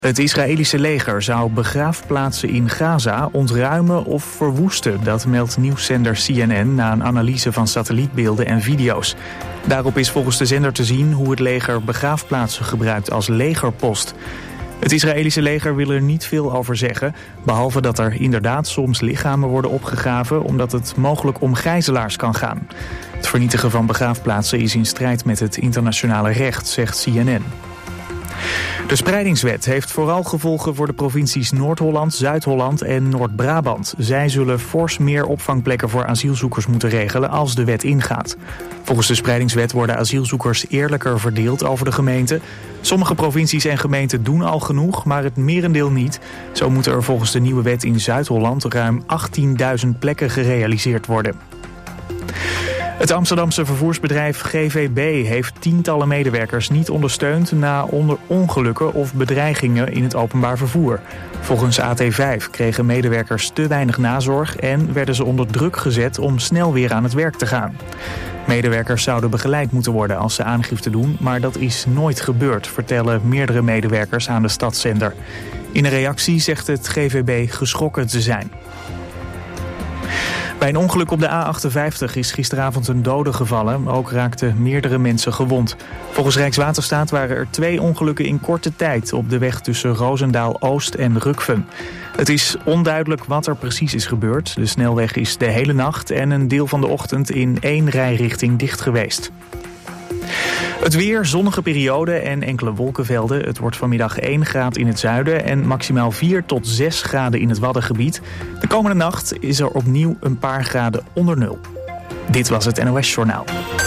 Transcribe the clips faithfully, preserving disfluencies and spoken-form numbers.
Het Israëlische leger zou begraafplaatsen in Gaza ontruimen of verwoesten. Dat meldt nieuwszender C N N na een analyse van satellietbeelden en video's. Daarop is volgens de zender te zien hoe het leger begraafplaatsen gebruikt als legerpost. Het Israëlische leger wil er niet veel over zeggen, behalve dat er inderdaad soms lichamen worden opgegraven omdat het mogelijk om gijzelaars kan gaan. Het vernietigen van begraafplaatsen is in strijd met het internationale recht, zegt C N N. De spreidingswet heeft vooral gevolgen voor de provincies Noord-Holland, Zuid-Holland en Noord-Brabant. Zij zullen fors meer opvangplekken voor asielzoekers moeten regelen als de wet ingaat. Volgens de spreidingswet worden asielzoekers eerlijker verdeeld over de gemeente. Sommige provincies en gemeenten doen al genoeg, maar het merendeel niet. Zo moeten er volgens de nieuwe wet in Zuid-Holland ruim achttienduizend plekken gerealiseerd worden. Het Amsterdamse vervoersbedrijf G V B heeft tientallen medewerkers niet ondersteund na onder ongelukken of bedreigingen in het openbaar vervoer. Volgens A T vijf kregen medewerkers te weinig nazorg en werden ze onder druk gezet om snel weer aan het werk te gaan. Medewerkers zouden begeleid moeten worden als ze aangifte doen, maar dat is nooit gebeurd, vertellen meerdere medewerkers aan de Stadszender. In een reactie zegt het G V B geschrokken te zijn. Bij een ongeluk op de A achtenvijftig is gisteravond een dode gevallen. Ook raakten meerdere mensen gewond. Volgens Rijkswaterstaat waren er twee ongelukken in korte tijd op de weg tussen Roosendaal-Oost en Rukven. Het is onduidelijk wat er precies is gebeurd. De snelweg is de hele nacht en een deel van de ochtend in één rijrichting dicht geweest. Het weer, zonnige periode en enkele wolkenvelden. Het wordt vanmiddag één graad in het zuiden en maximaal vier tot zes graden in het Waddengebied. De komende nacht is er opnieuw een paar graden onder nul. Dit was het N O S Journaal.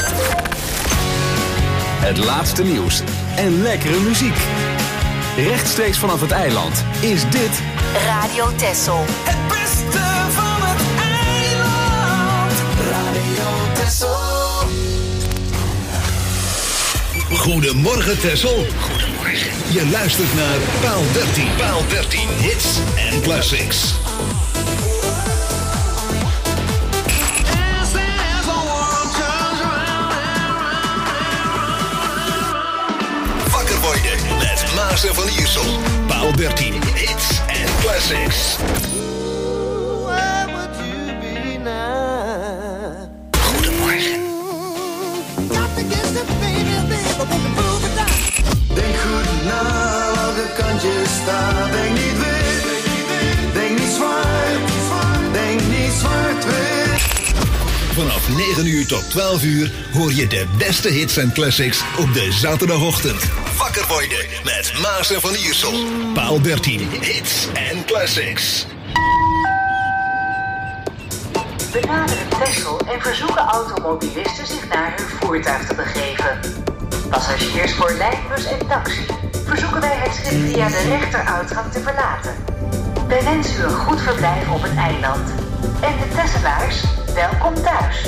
Het laatste nieuws en lekkere muziek. Rechtstreeks vanaf het eiland is dit Radio Texel. Het beste van het eiland. Radio Texel. Goedemorgen Texel. Goedemorgen. Je luistert naar Paal dertien. Paal dertien. Hits en classics. Wakker worden met Maas en Van Iersel. Paal dertien. Hits en classics. Goedemorgen. Denk goed na welke kant je staat. Denk niet wit, denk niet zwart, denk niet zwart-wit. Vanaf negen uur tot twaalf uur hoor je de beste hits en classics op de zaterdagochtend. Wakker worden met Maas en Van Iersel. Paal dertien. Hits en classics. We naderen Texel en verzoeken automobilisten zich naar hun voertuig te begeven. Passagiers voor lijnbus en taxi verzoeken wij het schip via de rechteruitgang te verlaten. Wij wensen u een goed verblijf op het eiland. En de Tesselaars, welkom thuis.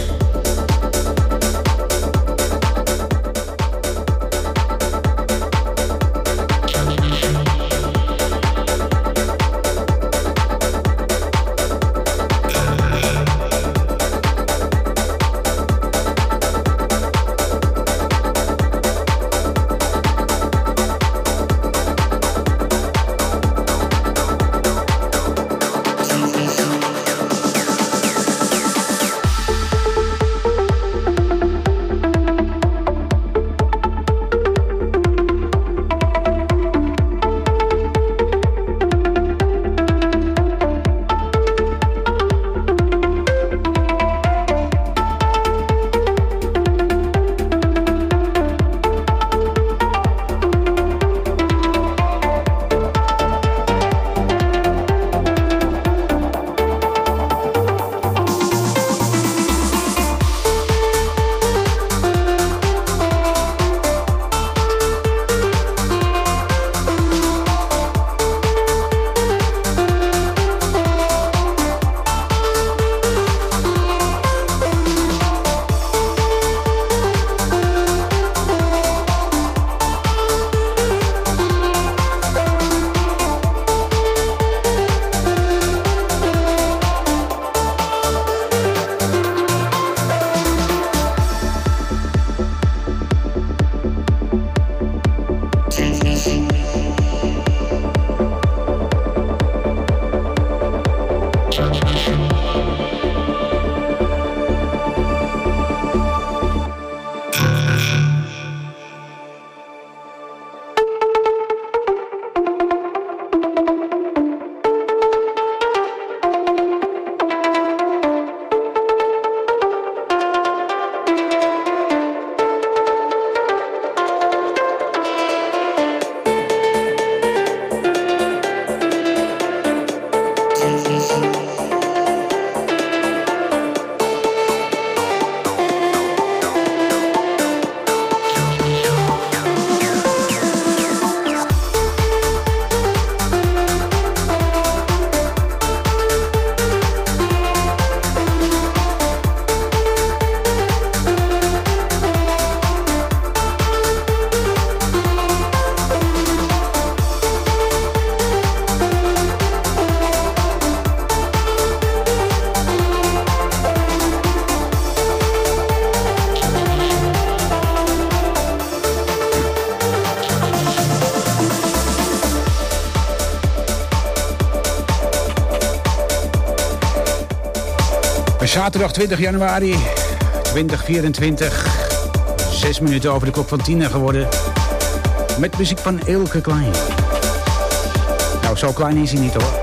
Zaterdag twintig januari tweeduizend vierentwintig. Zes minuten over de klok van tien geworden. Met muziek van Eelke Klein. Nou, zo klein is hij niet hoor.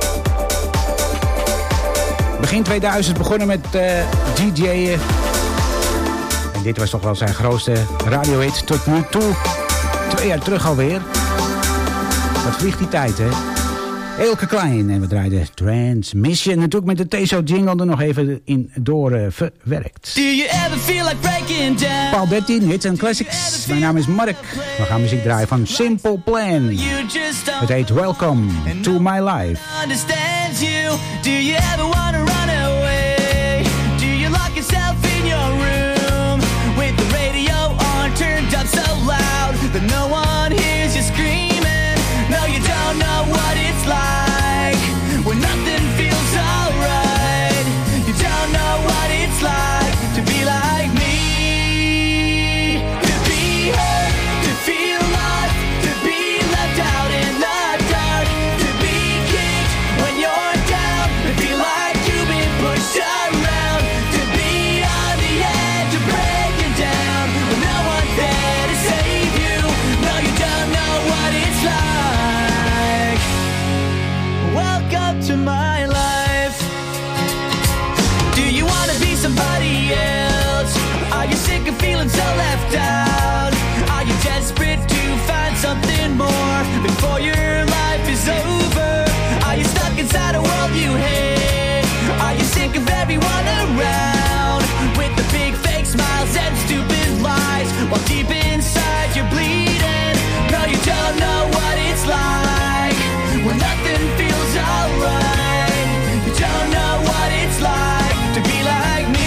Begin tweeduizend begonnen met uh, D J'en. En dit was toch wel zijn grootste radiohit tot nu toe. Twee jaar terug alweer. Wat vliegt die tijd, hè? Eelke Klein. En we draaiden Transmission. Natuurlijk met de T S O jingle er nog even in door uh, verwerkt. Do you ever feel like breaking down? Paul dertien, hits en classics. Mijn naam is Mark. We gaan muziek draaien van Simple Plan. Het heet Welcome to My Life. Understands you. Do you ever want to run away? Do you lock yourself in your room with the radio on turned up so loud that no one hears you screaming? No, you don't know what it's like when nothing feels alright. You don't know what it's like to be like me. To be hurt, to feel lost, to be left out in the dark, to be kicked when you're down, to feel like you've been pushed around, to be on the edge of breaking down when no one's there to save you. No, you don't know what it's like. Welcome to my life. Do you want to be somebody else? Are you sick of feeling so left out? Are you desperate to find something more before your life is over? Are you stuck inside a world you hate? Are you sick of everyone around with the big fake smiles and stupid lies while deep inside you're bleeding? No, you don't know what it's like when nothing feels alright. You don't know what it's like to be like me.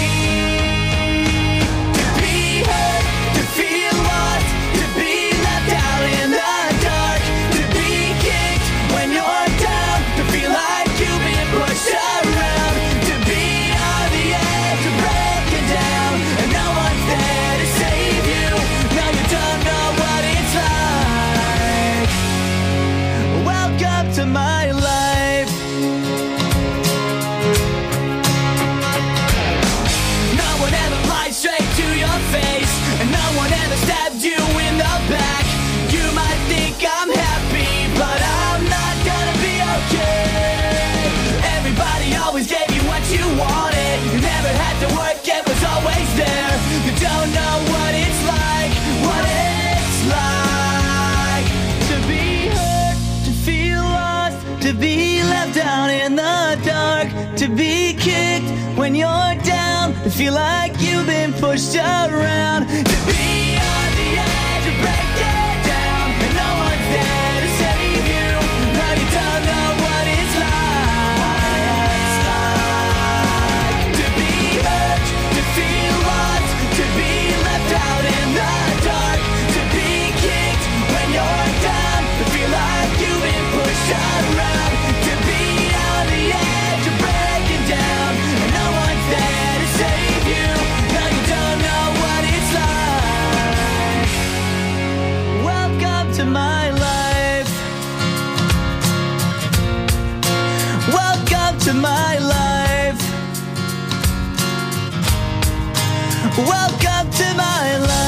To be hurt, to feel lost, to be left out in the dark, to be kicked when you're down, to feel like you've been pushed around, to be on the edge of breaking down and no one's there to save you. No, you don't know what it's like. Welcome to my life. No one ever lied straight to your face, and no one ever stabbed you in the back. You might think I'm happy, but I'm not gonna be okay. Everybody always gave you what you wanted. You never had to work, it was always there. You don't know what it's like, what it's like to be hurt, to feel lost, to be left out in the dark, to be kicked when you're down, to feel like you've been pushed around, to be on the edge of breaking down and no one's there to save you. No, you don't know what it's like. To be hurt, to feel lost, to be left out in the dark, to be kicked when you're down, to feel like you've been pushed around, to be on the edge of breaking down and no one's there to save you. No, you don't know what it's like. Welcome to my life. Welcome to my life. Welcome to my life.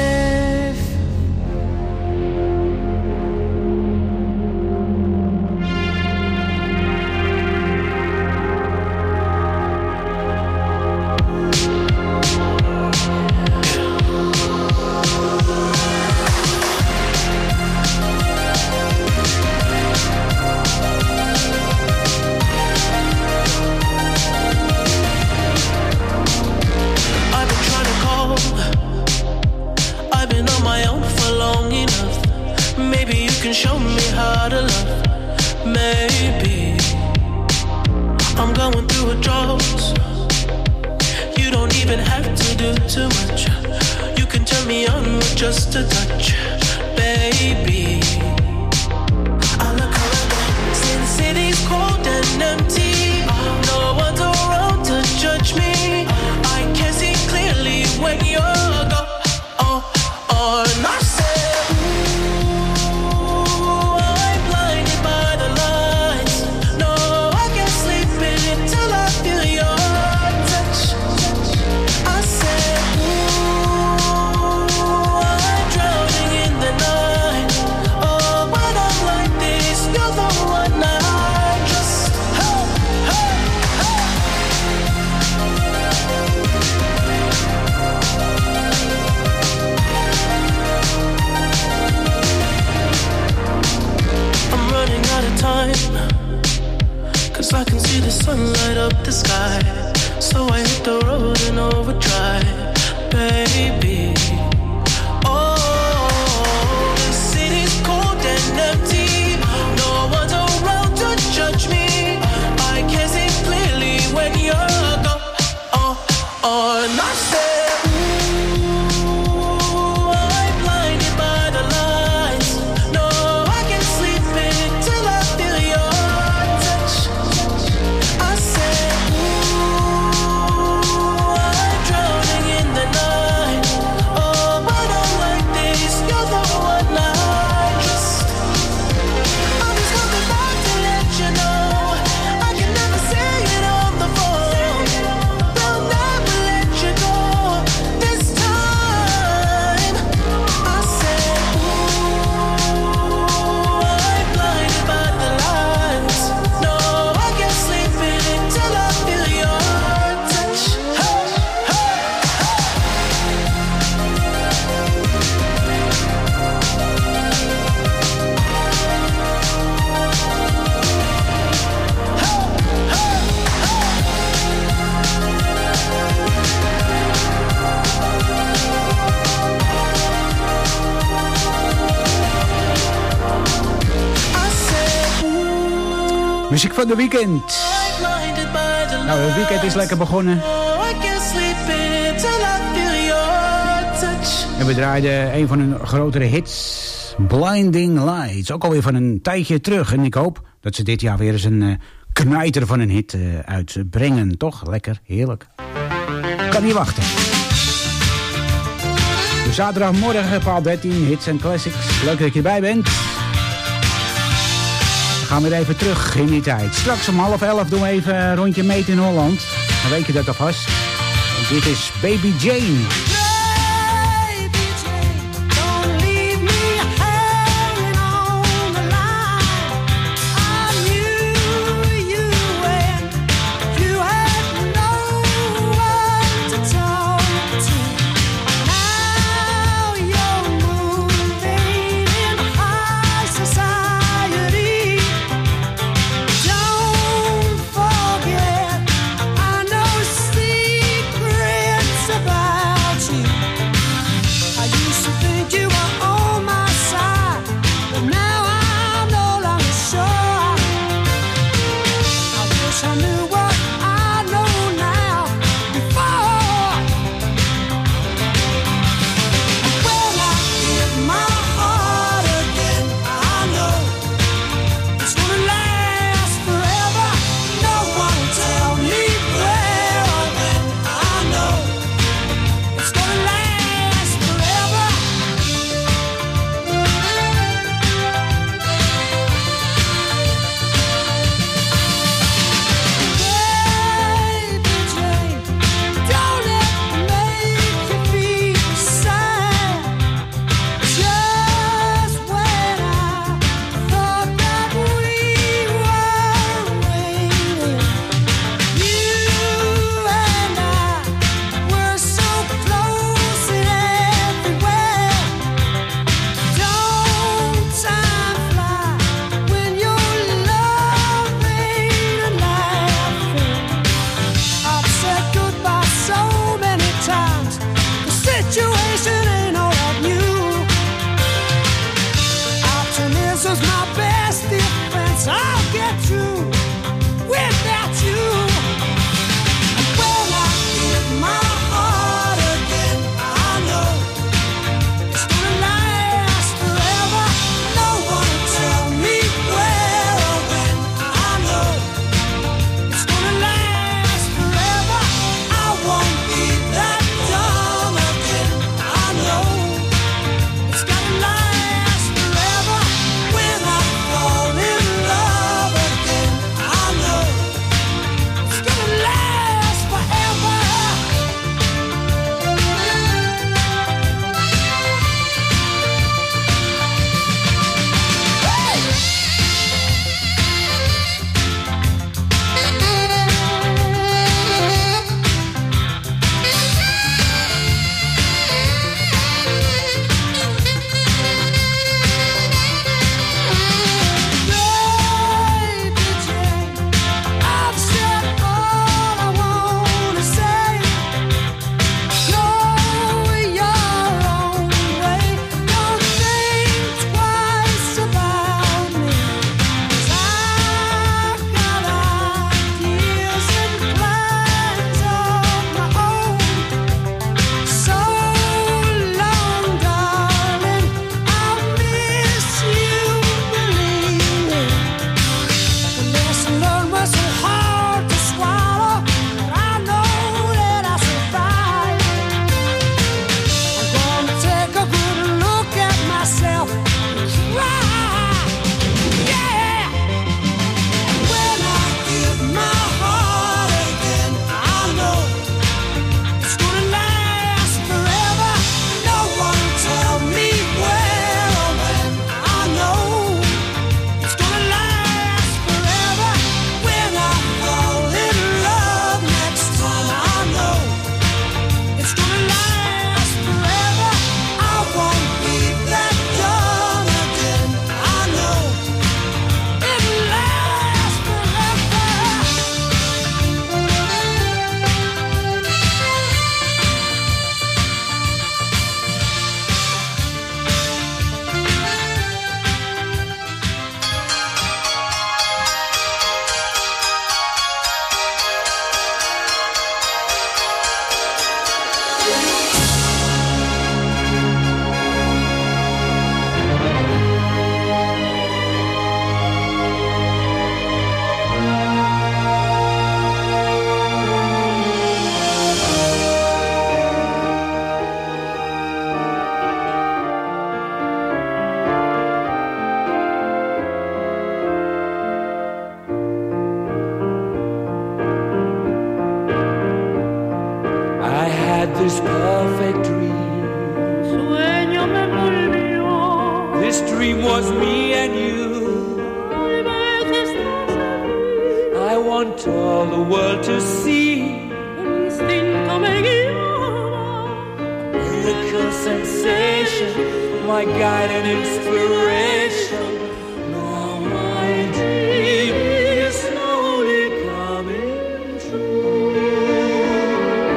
I've been trying to call. I've been on my own for long enough. Maybe you can show me how to love. Maybe I'm going through a drought. You don't even have to do too much. You can turn me on with just a touch, baby. I look around, since city's cold and empty, no one's around to judge me. I can see clearly when you're gone. Oh, oh, and I said, ooh, I'm blinded by the lights. No, I can't sleep until I feel your touch. see the sun light up the sky, so I hit the road in overdrive, baby. Oh, the city's cold and empty, no one's around to judge me. I can see clearly when you're gone. Oh, oh, and I said, muziek van de weekend. Nou, het weekend is lekker begonnen. En we draaiden een van hun grotere hits, Blinding Lights. Ook alweer van een tijdje terug. En ik hoop dat ze dit jaar weer eens een uh, knijter van een hit uh, uitbrengen. Toch? Lekker, heerlijk. Kan niet wachten. Dus zaterdagmorgen, paal dertien, hits en classics. Leuk dat je erbij bent. Gaan we weer even terug in die tijd. Straks om half elf doen we even een rondje meten in Holland. Dan weet je dat alvast. En dit is Baby Jane. Again. want all the world to see. Miracle sensation, my guide and inspiration. Now my dream is slowly coming true.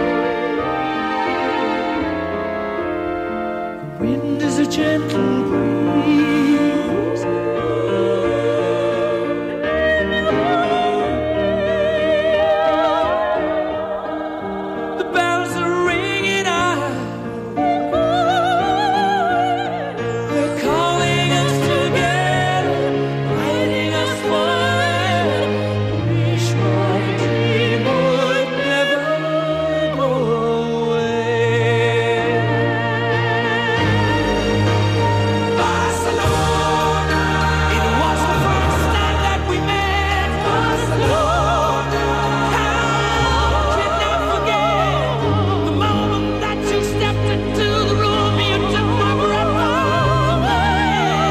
The wind is a gentle breeze. The bells are ringing out. They're calling us together, guiding us forever. Wish my dream would never go away. Barcelona, it was the first time that we met. Barcelona, how can I forget the moment that you stepped into the room? You took my breath away.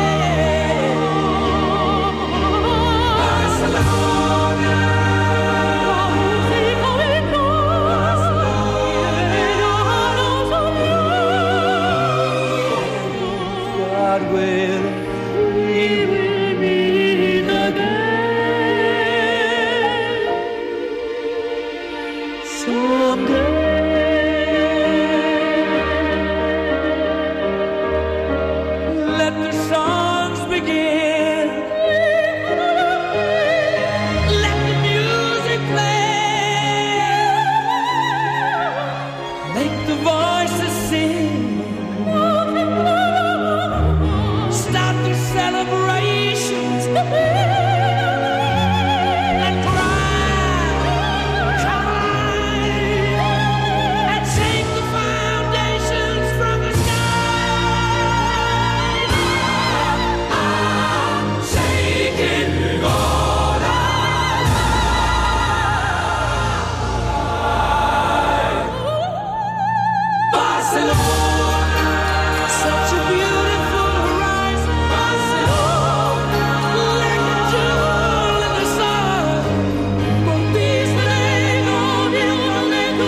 Barcelona, God will we will meet again someday. Let the songs begin. Let the music play. Make the voices sing. Start the celebrations. And cry, cry, and shake the foundations from the sky. Shaking all Barcelona, such a beautiful horizon. Barcelona, like a jewel in the sun. Con these legos de un lego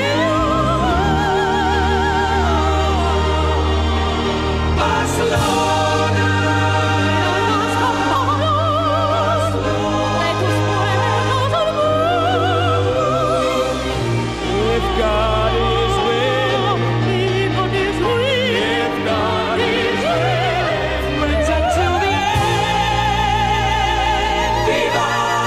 Barcelona, if God is with, if God is with, brings us to the end. Viva!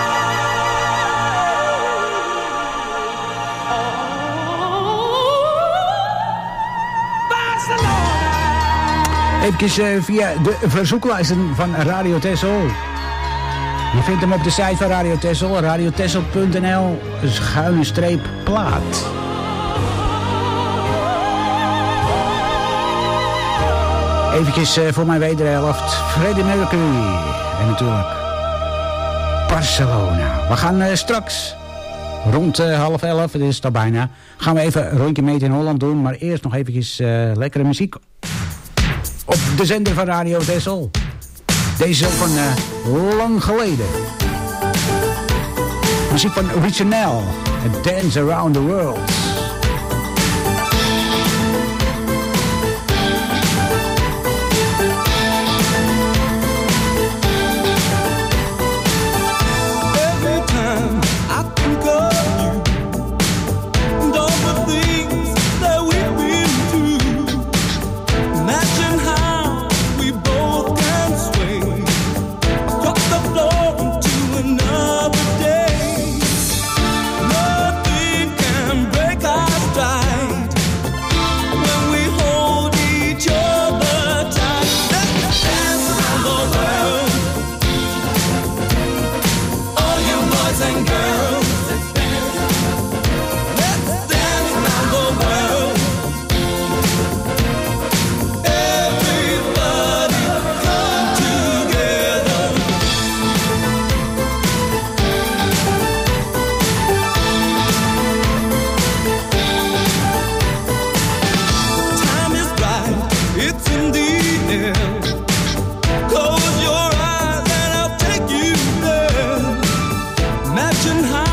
Barcelona! Even uh, via de verzoeklijsten van Radio Texel. Je vindt hem op de site van Radio Texel, radiotexel punt n l, schuine streep plaat. Eventjes uh, voor mijn wederhelft, Freddie Mercury. En natuurlijk Barcelona. We gaan uh, straks rond uh, half elf, het is al bijna, gaan we even een rondje mee in Holland doen. Maar eerst nog eventjes uh, lekkere muziek op de zender van Radio Texel. Deze is ook van uh, lang geleden. Muziek van Original, A Dance Around the World. Every time I think of you and all the things that we've been through, imagine how we both can sway across the floor into another day. Nothing can break our stride when we hold each other tight. Let's dance around the world, all you boys and girls. Let's dance around the world. Everybody come together. Time is right, it's in the air. Close your eyes and I'll take you there. Imagine how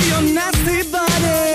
your nasty body.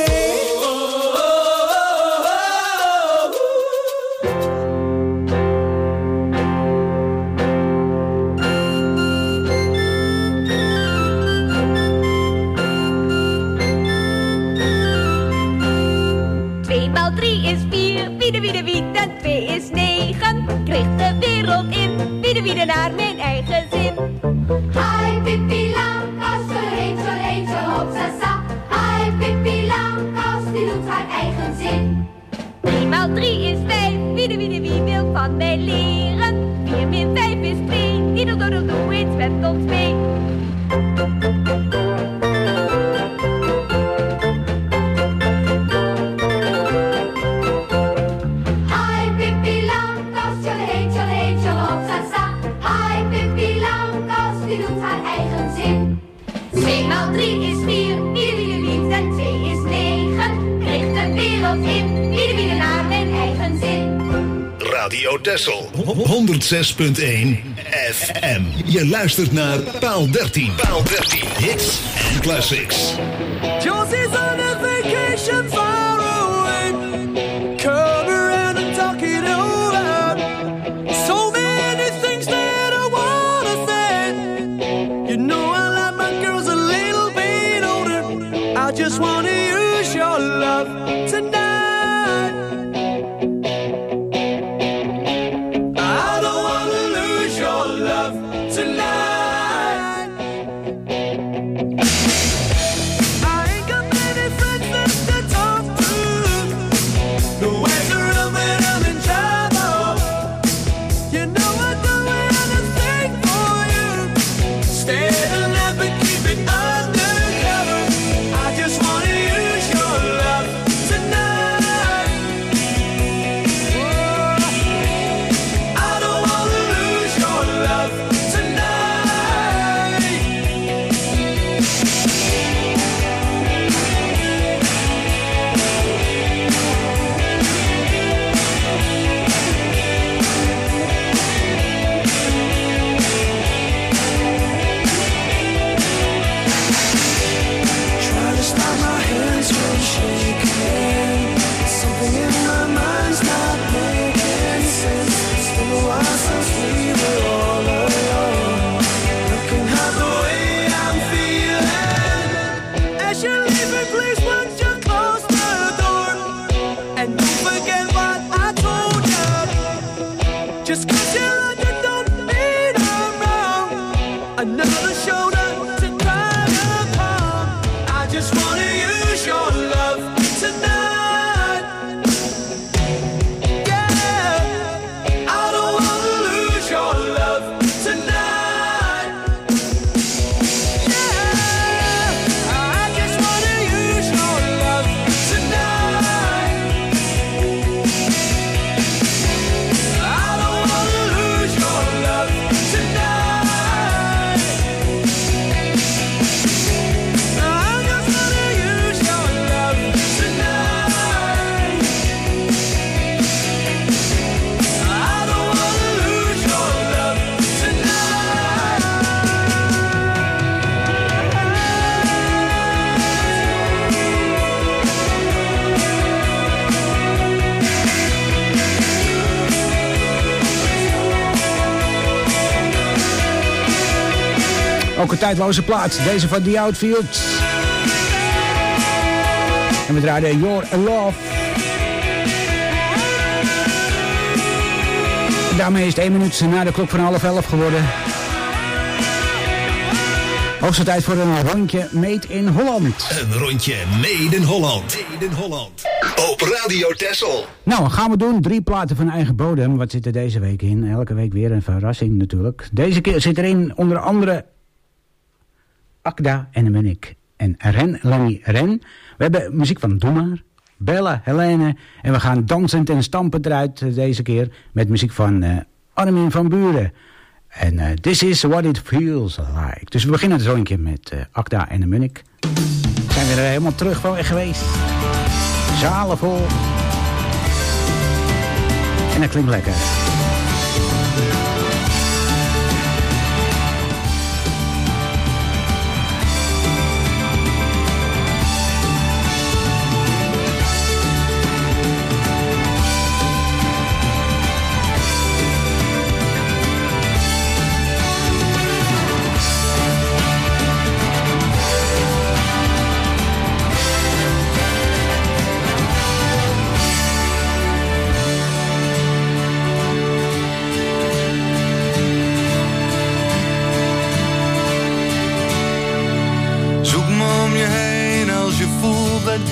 Twee maal drie is vier, wie de wie de wie, en twee is negen. Kreeg de wereld in, wie de wie de naar mijn eigen zin. Hai Pippi Langkous, zo heet, zo heet, zo hop, sa, sa. Hai Pippi Langkous, die doet haar eigen zin. Drie maal drie is vijf, wie de wie de wie wil van mij leren. Vier min vijf is twee, die doet doe doe doe iets met ons mee. Hai Pippi Langkous, zo heet, zo heet, zo hop, sa, sa. Hai Pippi Langkous, die doet haar eigen zin. Twee maal drie is vier, wie de wie de wie, en twee is negen. Kreeg de wereld in, wie de wie de naar mijn eigen zin. Radio Texel honderdzes punt één F M. Je luistert naar Paal dertien. Paal dertien. Hits en classics. Josie's on a vacation far away. Come around and talk it over. So many things that I wanna say. You know I like my girls a little bit older. I just wanna use your love tonight. I don't wanna lose your love tonight. I ain't got many friends left to talk to. Nowhere to run when I'm in trouble. You know I'd do anything for you. Stay alive but keep it undercover. I just wanna use your love tonight. Oh, I don't wanna lose your love tonight. Trying to stop my hands from shaking. Something in my mind's not making sense. It's been a while since we were all alone. Looking at the way I'm feeling. As you're leaving, please won't you close the door. And don't forget what I told you. Just 'cause you're on, you don't mean I'm wrong. Another shoulder to cry upon. I just wanna use your love tonight. Yeah, I don't wanna lose your love tonight. Yeah, I just wanna use your love tonight. I don't wanna lose your love tonight. I just wanna use your love tonight. I don't wanna lose your love Ook een tijdloze plaat. Deze van The Outfields. En we draaien Your Love. En daarmee is het één minuut na de klok van half elf geworden. Hoogste tijd voor een rondje Made in Holland. Een rondje Made in Holland. Made in Holland. Op Radio Texel. Nou, gaan we doen. Drie platen van eigen bodem. Wat zit er deze week in? Elke week weer een verrassing natuurlijk. Deze keer zit erin onder andere Akda en de Munnik. En Ren, Lenny Ren. We hebben muziek van Doe Maar, Bella, Helene. En we gaan dansend en stampend eruit deze keer met muziek van uh, Armin van Buren. En uh, This is what it feels like. Dus we beginnen het rondje met uh, Akda en de Munnik. Zijn we er helemaal terug van weg geweest. Zalen vol. En dat klinkt lekker.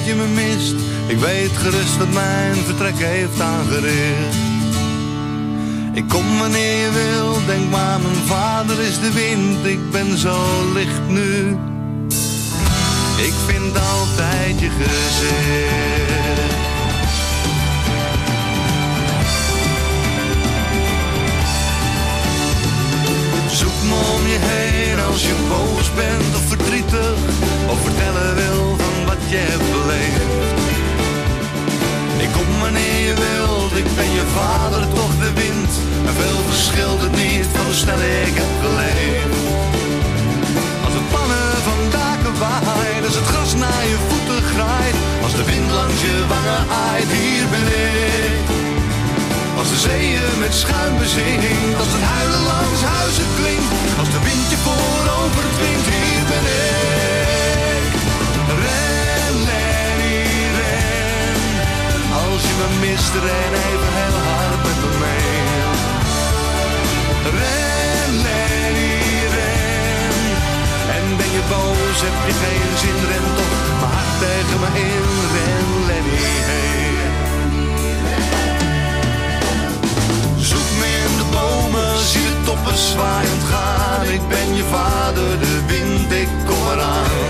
je me mist. Ik weet gerust dat mijn vertrek heeft aangericht. Ik kom wanneer je wil, denk maar mijn vader is de wind. Ik ben zo licht nu. Ik vind altijd je gezicht. Zoek me om je heen als je boos bent of verdrietig, of vertellen wil van wat je hebt beleefd. Ik kom wanneer je wilt, ik ben je vader, toch de wind. En veel verschilt het niet van hoe snel ik heb geleefd. Als de pannen van daken waaien, als het gras naar je voeten graait, als de wind langs je wangen aait, hier ben ik. Als de zeeën met schuim bezingt, als het huilen langs huizen klinkt, als de wind je voorover dwingt, hier ben ik. Ren, Lenny, ren. Als je me mist, ren even heel hard met me mee. Ren, Lenny, ren. En ben je boos, heb je geen zin, ren toch mijn hart tegen me in. Ren, Lenny, hey. Zoek me in de bomen, zie de toppen zwaaiend gaan. Ik ben je vader, de wind, ik kom eraan.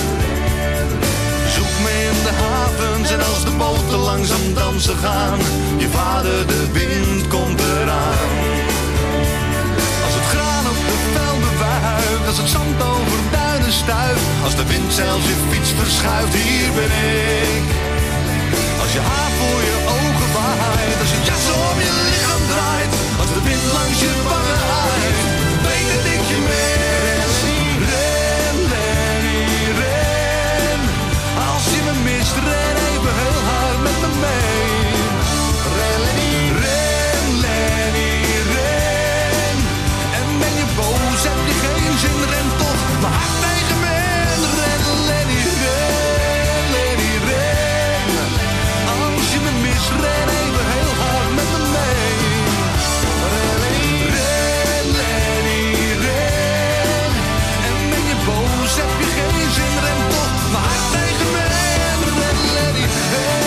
Zoek me in de havens en als de boten langzaam dansen gaan. Je vader, de wind, komt eraan. Als het graan op de velden wuift, als het zand over duinen stuift, als de wind zelfs je fiets verschuift, hier ben ik. Als je haar voor je ogen waait, als je jas om je lichaam draait, als de wind langs je wangen aait, weet dat ik je mis. Ren, Lenny, ren. Als je me mist, ren even heel hard met me mee. Ren, Lenny, ren, Lenny, ren. En ben je boos, heb je geen zin, ren toch mijn hart tegen me in. Ren, Lenny, ren, Lenny, ren. Als je me mist, ren even heel hard met me mee. Ren, ren, Lenny, ren. En ben je boos, heb je geen zin, ren toch mijn hart tegen me in. Ren, Lenny, hey.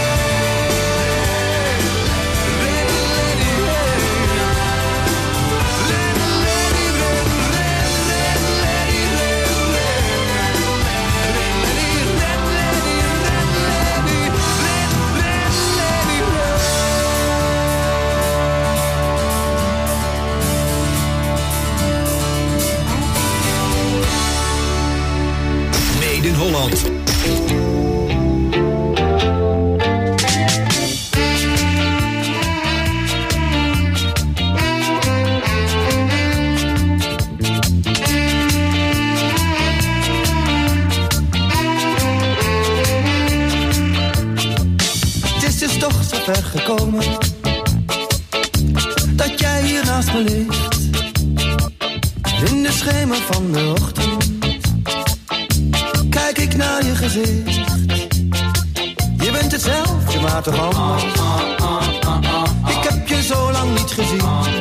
Ren, Lenny, hey. Ren, Lenny, ren, ren, ren, Lenny, ren, ren. Ren, Lenny, ren, Lenny, ren, Lenny, ren, ren, Lenny, ren. Made in Holland. Het is dus toch zo ver gekomen dat jij hier naast me ligt. In de schemer van de ochtend kijk ik naar je gezicht. Je bent hetzelfde, maar toch anders. Ik heb je zo lang niet gezien.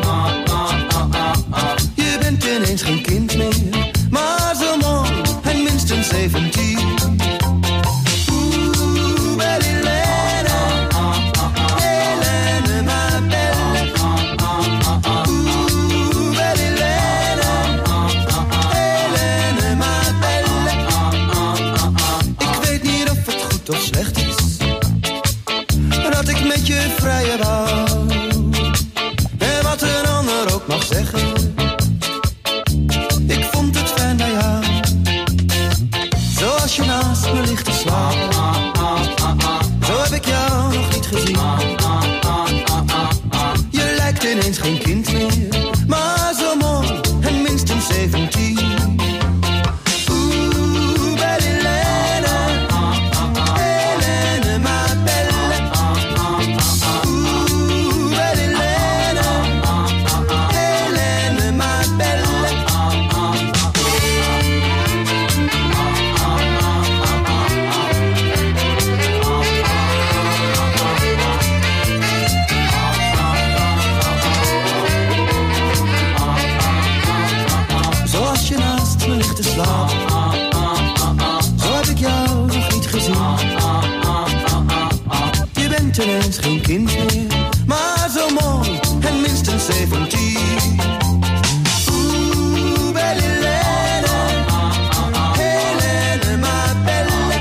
Je bent ineens geen kind meer, maar zo mooi en minstens zeventien. Oeh, belle Helene, Helene, ma belle. Oeh, belle Helene, Helene, ma belle. Ik weet niet of het goed of slecht is dat ik met je vrije wou. En wat een ander ook mag zeggen, ik vond het fijn bij jou. Zoals je naast me ligt te slapen, zo heb ik jou nog niet gezien. Je lijkt ineens geen kind meer, maar zo mooi en minstens zeventien. Oeh, belle Helene, Helene, ma belle. Oeh, belle Helene, Helene, ma belle. Zoals je naast me ligt te slapen, zo heb ik jou nog niet gezien. bent ineens geen kind meer, maar zo mooi en minstens zeventien. Oeh, belle Helene, Helene, ma belle.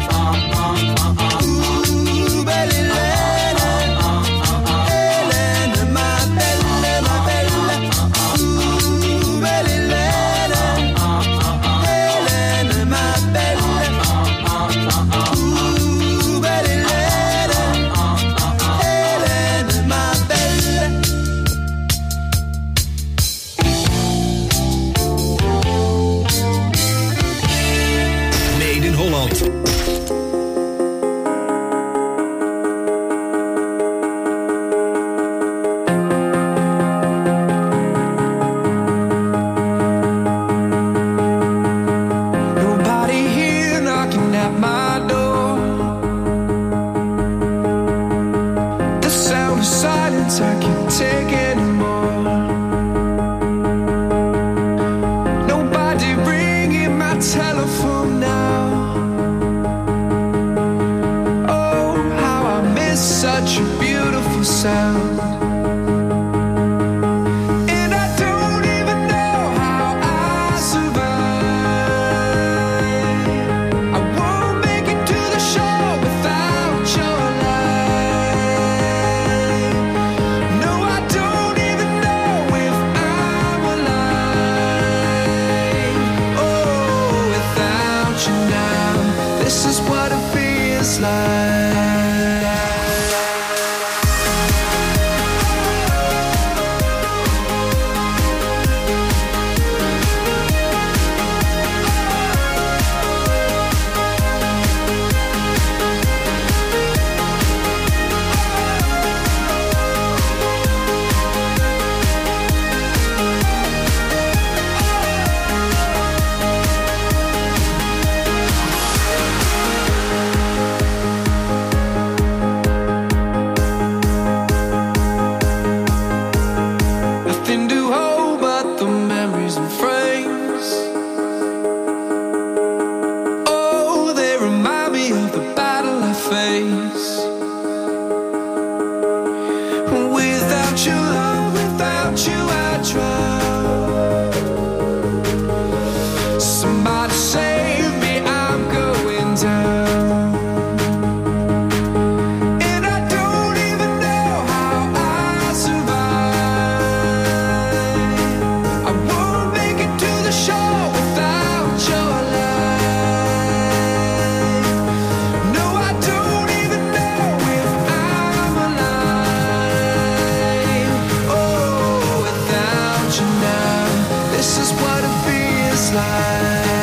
Oeh, belle Helene, Helene, ma belle, ma belle. Oeh, belle Helene, Helene, ma belle. Oeh, belle Helene, Helene, ma belle. Made in Holland. Nobody here knocking at my door. The sound of silence I can't take anymore. Nobody ringing my telephone now. Oh, how I miss such a beautiful sound. And I don't even know how I survive. I won't make it to the shore without your light. No, I don't even know if I'm alive. Oh, without you now, this is what it feels like. Nothing to hold but the memories and frames. Oh, they remind me of the battle I face. Without your love, without you I drown. Somebody save me, I'm going down. And I don't even know how I survive. I won't make it to the shore without your light. No, I don't even know if I'm alive. Oh, without you now, this is what it feels like.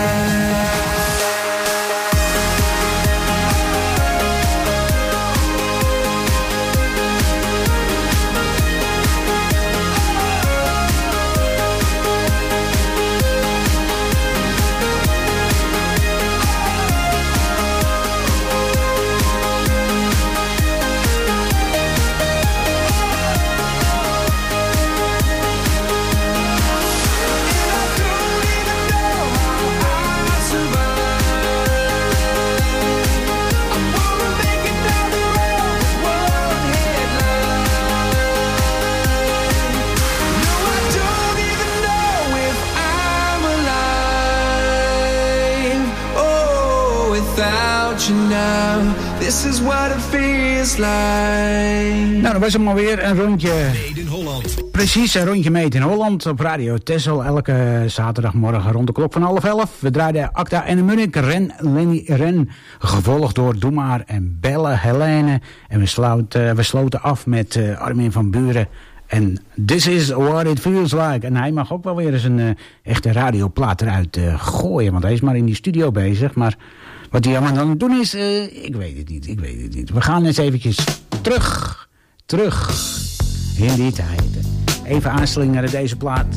Now, this is what it feels like. Nou, dat was hem alweer een rondje. Made in Holland. Precies, een rondje Made in Holland op Radio Texel. Elke zaterdagmorgen rond de klok van half elf. We draaiden Acta en de Munnik, Ren, Lenny, Ren. Gevolgd door Doe Maar en Belle Helene. En we, sloot, uh, we sloten af met uh, Armin van Buuren. En This is what it feels like. En hij mag ook wel weer eens een uh, echte radioplaat eruit uh, gooien. Want hij is maar in die studio bezig. Maar wat hij allemaal aan het doen is, uh, ik weet het niet, ik weet het niet. We gaan eens eventjes terug, terug in die tijd. Even aanslingeren deze plaat.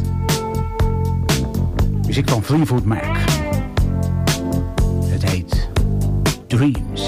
Muziek van Fleetwood Mac. Het heet Dreams.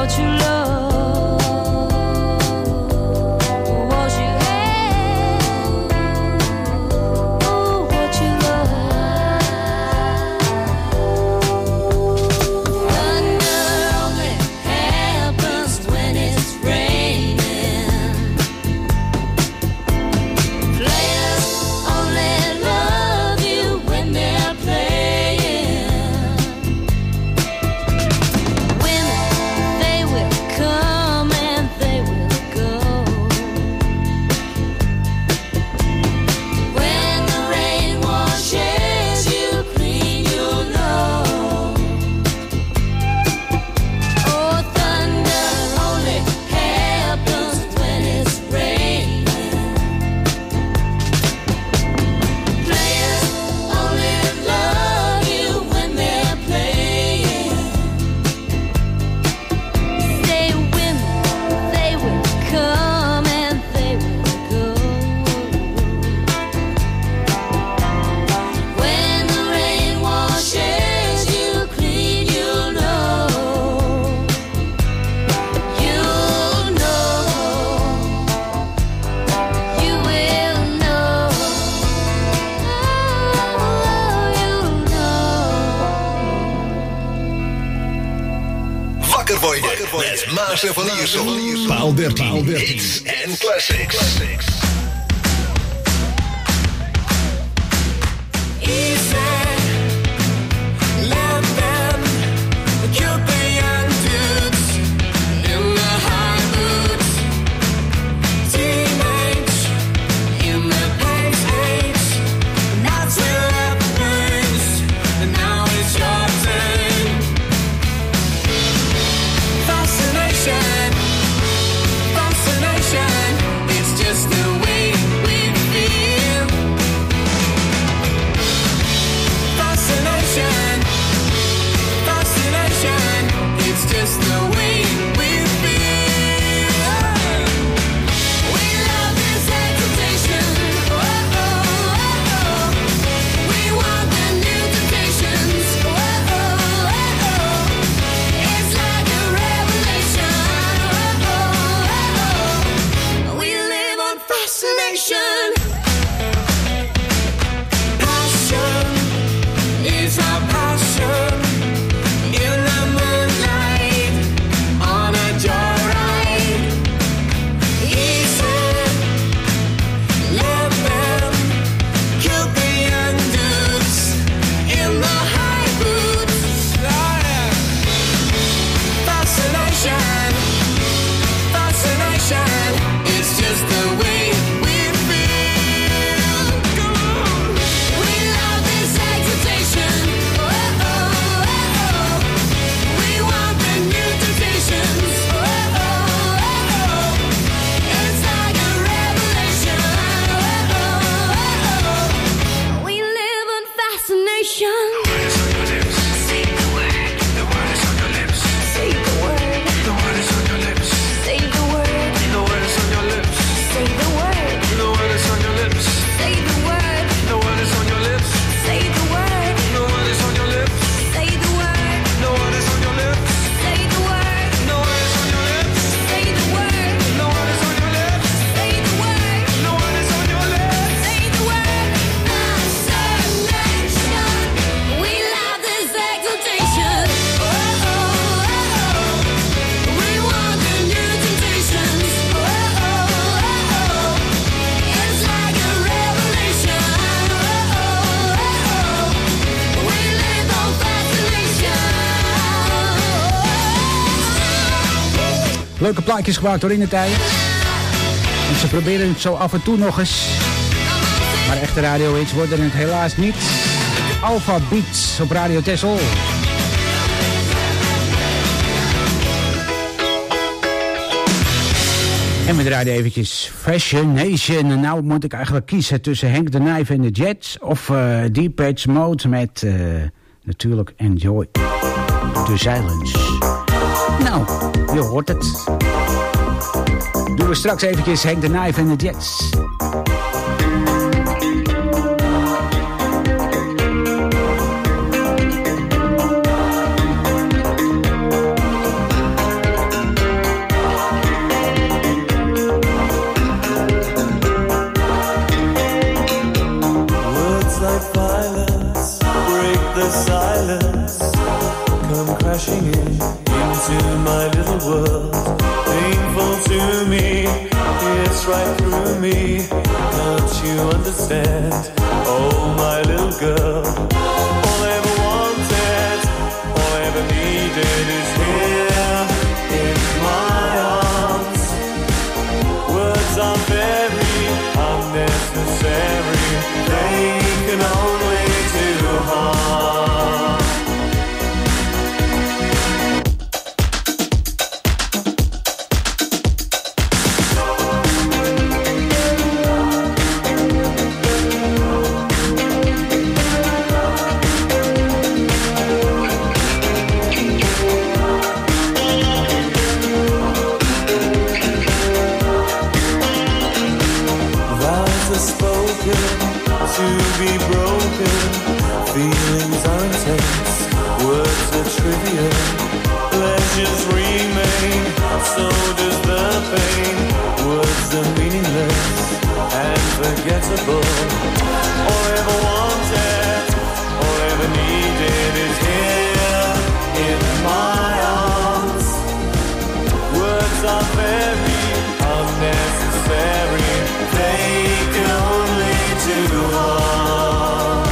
what you love, what you hate, oh, what you love. Thunder only happens when it's raining. Players only love you when they're playing. Women, they will come and they will go. When the rain washes you clean, you'll know. Oh, thunder only happens when it's raining. Players only love you when they're playing. Say women, they will come and they will go. When the rain washes you clean, you'll know. You'll know. You will know. Oh, you'll know. Wakker worden met Maas en Van Iersel. Paal dertien, hits en classics. Easy, let them kill the young dudes in the high boots. Teenage in the pace age, that's where happens, and now it's your turn. Fascination, fascination, it's just the way we feel. Fascination, fascination, it's just the way we feel. We love this exaltation. Oh, oh, oh, oh. We want the new temptations. Oh, oh, oh, oh. It's like a revelation. Oh, oh, oh, oh. We live on fascination. Passion is our passion. In the moonlight, on a joyride. Easy, let them kill the young dudes in the high boots. Fascination, fascination, it's just the way we feel. Come on. We love this exaltation. Oh, oh, oh, oh. We want the new temptations. Oh, oh, oh, oh. It's like a revelation. Oh, oh, oh, oh. We live in fascination. Say the word. The word is on your lips. Say the word. The word is on your lips. Say the word. The word is on your lips. Say the word. The word is on your lips. Say the word. The word is on your lips. Say the word. The word is on your lips. Say the word. The word is on your lips. Say the word. The word is on your lips. Say the word. The word is on your lips. Say the word. The word is on your lips. Say the word. Fascination. We love this exaltation. Oh, oh, oh, oh. We want the new temptations. Oh, oh, oh, oh. It's like a revelation. Oh, oh, oh, oh. We live on fascination. Leuke plaatjes gemaakt door in de tijd. En ze proberen het zo af en toe nog eens. Maar echte radio-hits worden het helaas niet. Alpha Beats op Radio Texel. En we draaien eventjes Fascination. En nou moet ik eigenlijk kiezen tussen Hank the Knife en de Jets. Of uh, Depeche Mode met uh, natuurlijk Enjoy the Silence. Nou, je hoort het. Doen we straks eventjes Hank the Knife en de Jets. my little world. Painful to me, it's right through me. Don't you understand? Oh, my little girl. All I ever wanted, all I ever needed is here in my arms. Words are very unnecessary. They can only do harm. To be broken, feelings are intense, words are trivial, pleasures remain, so does the pain. Words are meaningless and forgettable. All I ever wanted, all I ever needed is here in my arms. Words are very unnecessary, they can only do harm.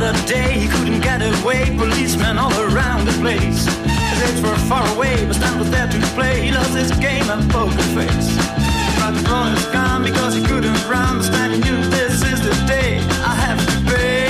another day, he couldn't get away. Policemen all around the place. His aides were far away, but Stan was there to play. He lost his game and poker face. He tried to draw his gun because he couldn't run. But Stan knew this is the day I have to pay.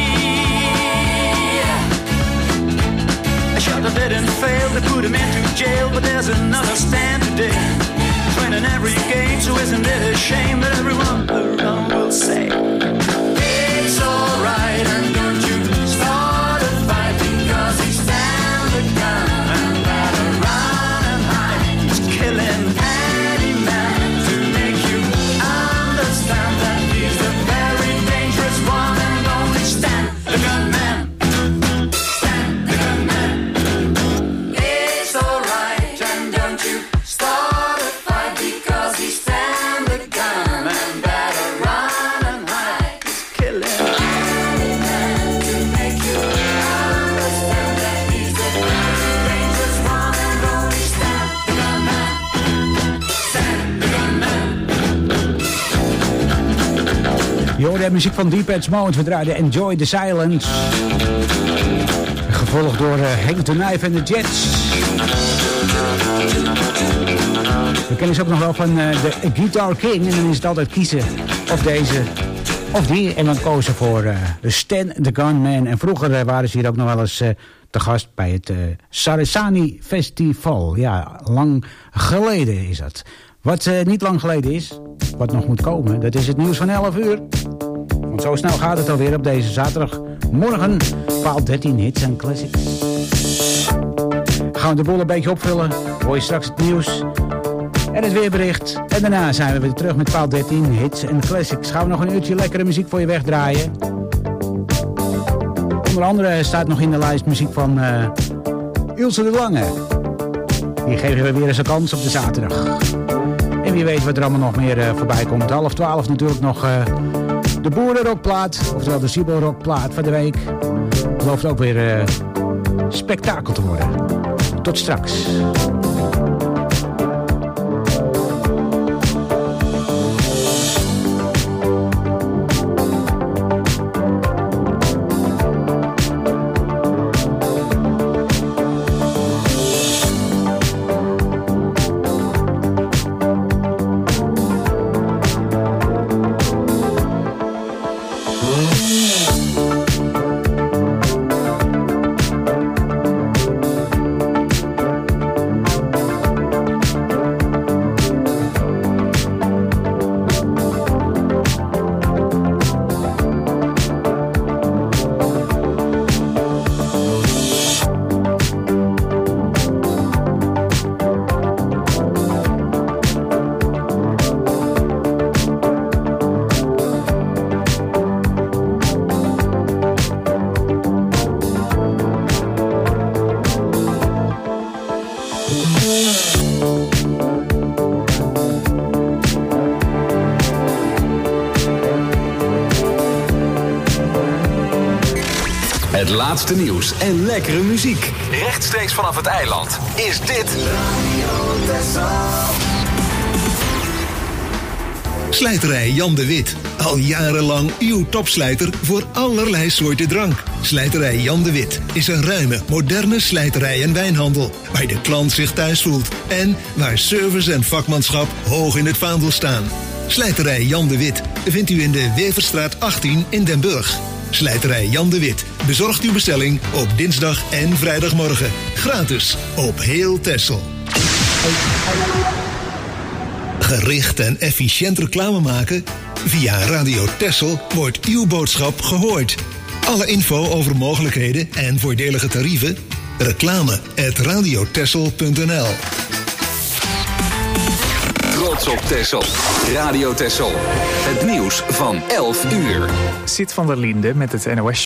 A shot that didn't fail, they put him into jail. But there's another Stan today, winning every game. So isn't it a shame that everyone around will say it's alright, and don't you start a fight because he's Stan the gun, and better run and hide. He's killing any man to make you understand that he's the very dangerous one and only Stan the gunman. Stan the gunman. It's alright, and don't you start a fight because he's Stan the gunman, better run and hide. He's killing any man to make you understand that he's the very dangerous one and only Stan the gunman. Stan the gunman. Je hoorde de muziek van Depeche Mode. We draaiden Enjoy the Silence. Gevolgd door uh, Hank the Knife en de Jets. We kennen ze ook nog wel van uh, de Guitar King. En dan is het altijd kiezen of deze of die. En dan kozen voor uh, Stan the Gunman. En vroeger uh, waren ze hier ook nog wel eens uh, te gast bij het uh, Sarasani Festival. Ja, lang geleden is dat. Wat uh, niet lang geleden is, wat nog moet komen, dat is het nieuws van elf uur. Want zo snel gaat het alweer op deze zaterdagmorgen. Paal dertien hits en classics. Gaan we de boel een beetje opvullen. Hoor je straks het nieuws en het weerbericht. En daarna zijn we weer terug met Paal dertien hits en classics. Gaan we nog een uurtje lekkere muziek voor je wegdraaien. Onder andere staat nog in de lijst muziek van uh, Ilse de Lange. Die geven we weer eens een kans op de zaterdag. En wie weet wat er allemaal nog meer uh, voorbij komt. Half twaalf natuurlijk nog uh, de boerenrockplaat. Oftewel de Sibo-rockplaat van de week. Belooft ook weer uh, spektakel te worden. Tot straks. Het laatste nieuws en lekkere muziek. Rechtstreeks vanaf het eiland is dit Radio Texel. Slijterij Jan de Wit. Al jarenlang uw topslijter voor allerlei soorten drank. Slijterij Jan de Wit is een ruime, moderne slijterij en wijnhandel. Waar de klant zich thuis voelt. En waar service en vakmanschap hoog in het vaandel staan. Slijterij Jan de Wit vindt u in de Weverstraat achttien in Den Burg. Slijterij Jan de Wit bezorgt uw bestelling op dinsdag en vrijdagmorgen. Gratis op heel Texel. Gericht en efficiënt reclame maken? Via Radio Texel wordt uw boodschap gehoord. Alle info over mogelijkheden en voordelige tarieven? Reclame at radiotexel punt n l. Trots op Texel. Radio Texel. Het nieuws van elf uur. Sid van der Linde met het N O S.